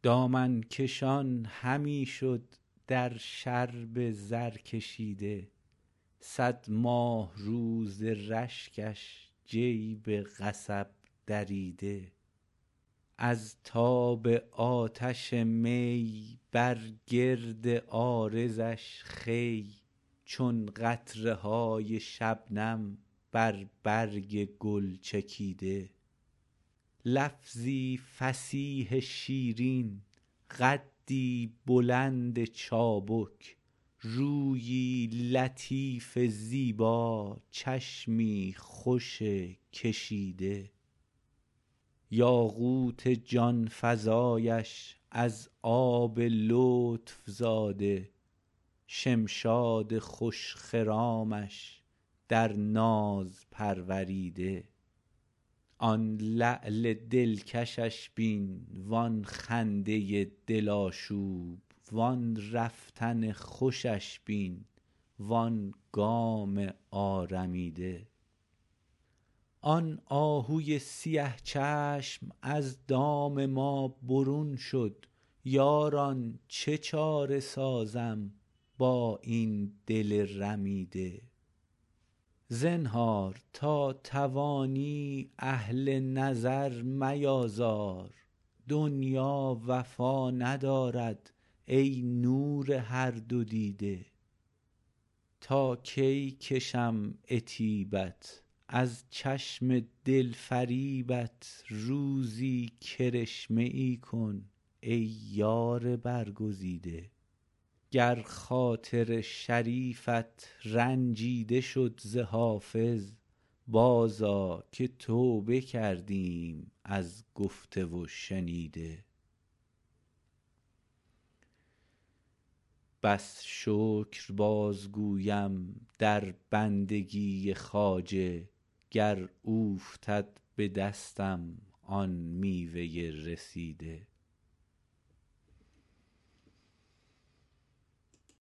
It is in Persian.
دامن کشان همی شد در شرب زر کشیده، صد ماه روز رشکش جیب قصب دریده. از تاب آتش می بر گرد عارضش خوی، چون قطره های شبنم بر برگ گل چکیده. لفظی فصیح شیرین، قدی بلند چابک، رویی لطیف زیبا، چشمی خوش کشیده. یاقوت جان فزایش از آب لطف زاده، شمشاد خوش خرامش در ناز پروریده. آن لعل دلکشش بین وان خنده دل آشوب، وان رفتن خوشش بین وان گام آرمیده. آن آهوی سیه چشم از دام ما برون شد، یاران چه چاره سازم با این دل رمیده. زنهار تا توانی اهل نظر میازار، دنیا وفا ندارد ای نور هر دو دیده. تا کی کشم عتیبت از چشم دل فریبت، روزی کرشمه ای کن ای یار برگزیده. گر خاطر شریفت رنجیده شد ز حافظ، بازآ که توبه کردیم از گفته و شنیده. بس شکر بازگویم در بندگی خواجه، گر اوفتد به دستم آن میوه رسیده.